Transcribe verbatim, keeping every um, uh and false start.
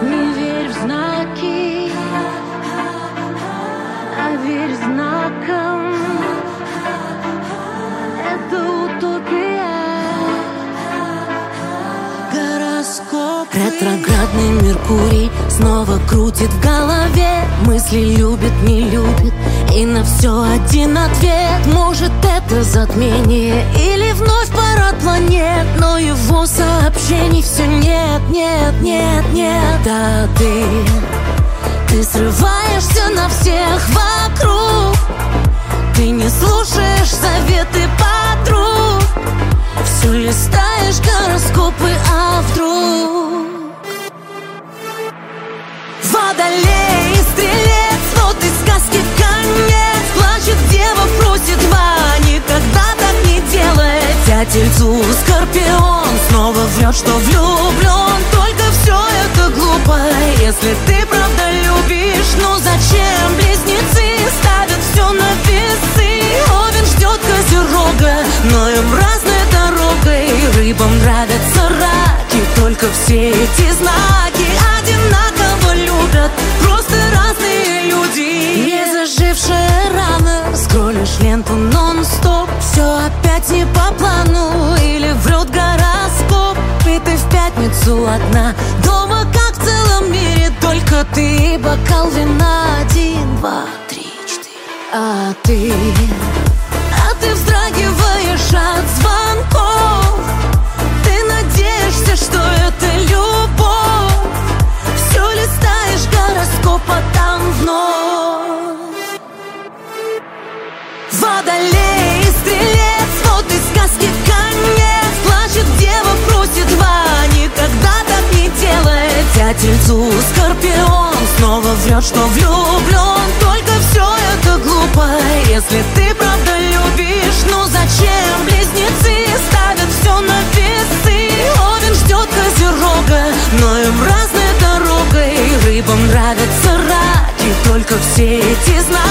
Не верь в знаки, а верь знакам. Это утопия. Гороскоп. Ретроградный Меркурий снова крутит в голове. Мысли любит, не любит, и на все один ответ. Может, это затмение или вновь парад планет, но его сообщений все нет, нет, нет, нет. Да ты, ты срываешься на всех вокруг. Ты не слушаешь советы подруг. Все листаешь гороскопы, а вдруг Водолей и Стрелец, вот и сказки конец. Плачет дева, просит два, никогда так не делает. А Тельцу Скорпион снова врет, что влюблен. Только все это глупо, если ты правда любишь. Ну зачем близнецы ставят все на весы? Овен ждет Козерога, но им разной дорогой. Рыбам нравятся раки, только все эти знаки одинаково любят, просто разные люди. Не зажившая рана, скроллишь ленту нон-стоп. Все опять не по плану, или врет гороскоп. И ты в пятницу одна, дома как в целом мире только ты и бокал вина. Один, два, три, четыре. А ты, а ты вздрагиваешь от звонков. Ты надеешься, что это любовь. Все листаешь гороскоп, а там вновь Водолей и Стрелец, вот и сказки конец. Плачет дева, просит два, никогда так не делает. А Тельцу Скорпион снова врет, что влюблен. Только все это глупо, если ты правда любишь. Ну зачем близнецы ставят все на весы? Овен ждет Козерога, но им разной дорогой. Рыбам нравятся раки, только все эти знаки